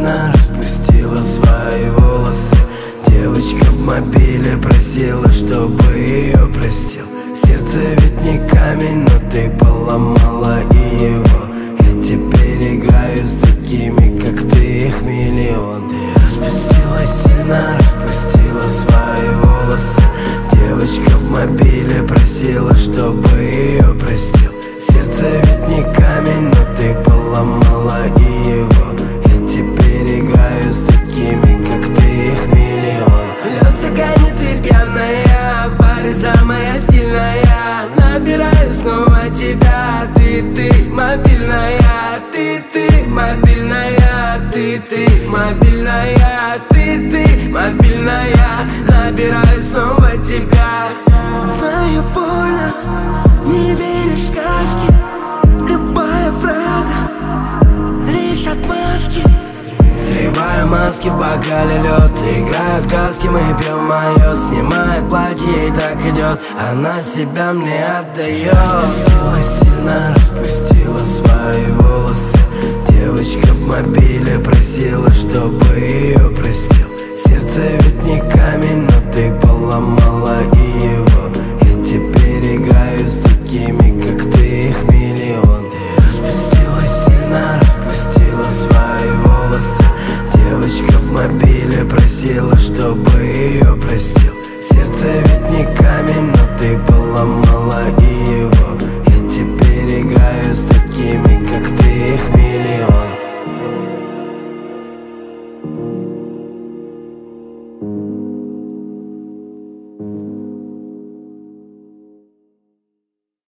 сильно распустила свои волосы. Девочка в мобиле просила, чтобы ее простил. Сердце ведь не камень, но ты поломала и его. Я теперь играю с такими, как ты, их миллион. Ты распустила сильно, распустила свои волосы. Девочка в мобиле просила, чтобы ее простил. Сердце ведь не камень, но ты поломала и его. Я теперь играю с такими, как ты, их миллион. Лед в стакане, ты пьяная, в баре самая стильная. Набираю снова тебя, ты мобильная. Ты мобильная, ты мобильная. Ты мобильная, набираю снова тебя. Знаю, больно, не веришь в сказки. Любая фраза, лишь отмазки. Срываем маски, в бокале лед. Играют краски, мы пьем майот. Снимает платье, ей так идет. Она себя мне отдает. Распустила сильно, распустила свои волосы. Девочка в мобиле просила, чтобы ее простил. Сердце ведь не камень, но ты поломала и его. Я теперь играю с такими, как ты, их миллион. Ты распустила сильно, распустила свои волосы. Девочка в мобиле просила, чтобы ее простил. Сердце ведь не камень, но ты поломала